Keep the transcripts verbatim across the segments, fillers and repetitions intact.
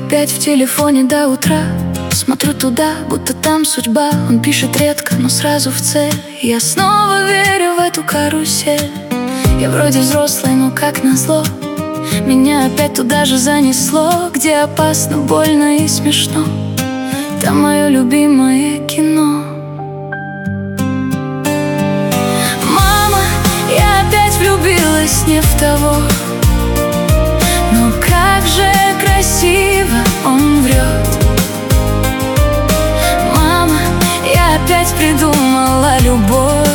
опять в телефоне до утра. Смотрю туда, будто там судьба. Он пишет редко, но сразу в цель. Я снова верю в эту карусель. Я вроде взрослый, но как назло меня опять туда же занесло, где опасно, больно и смешно. Там мое любимое кино. Мама, я опять влюбилась не в того. Но как же красиво он врет. Мама, я опять придумала любовь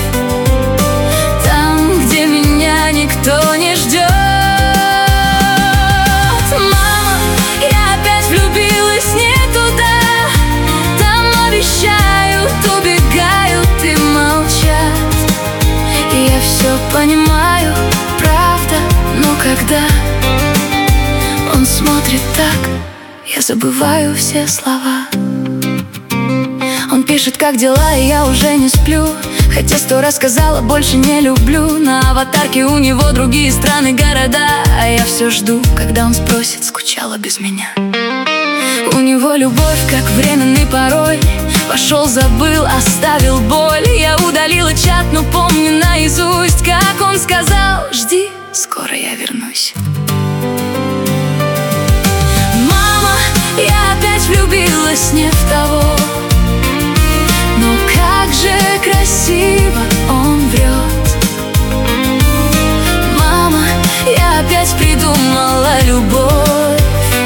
там, где меня никто не ждет. Мама, я опять влюбилась не туда. Там обещают, убегают и молчат. И я все понимаю, правда, но когда он смотрит так, я забываю все слова. Он пишет, как дела, и я уже не сплю, хотя сто раз сказала, больше не люблю. На аватарке у него другие страны, города, а я все жду, когда он спросит, скучала без меня. У него любовь, как временный пароль. Пошел, забыл, оставил боль. Я удалила чат, но помню наизусть, как он сказал: жди, скоро я вернусь. Мама, я опять влюбилась не в того. Но как же красиво он врет. Мама, я опять придумала любовь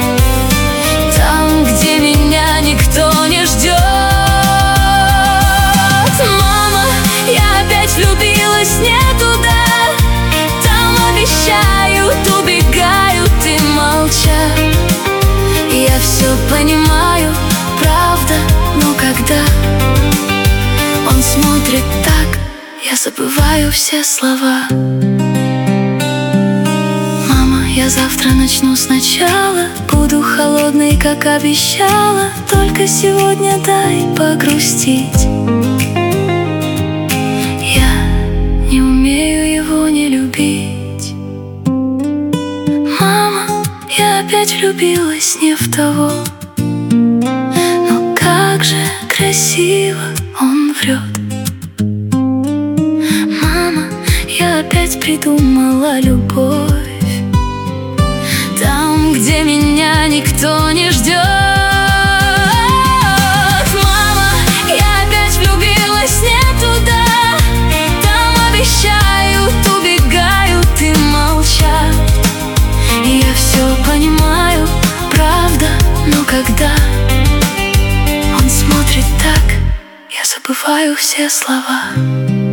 там, где меня никто не ждет. Мама, я опять влюбилась не туда. Там обещают, убегают и молчат. Я все понимаю, правда, но когда он смотрит так, я забываю все слова. Мама, я завтра начну сначала. Буду холодной, как обещала. Только сегодня дай погрустить. Я не умею его не любить. Мама, я опять влюбилась не в того. Но как же красиво он врет. Мама, я опять придумала любовь там, где меня никто не ждет. Мама, я опять влюбилась не туда. Там обещают, убегают и молчат. И я все понимаю, правда, но когда он смотрит так, я забываю все слова.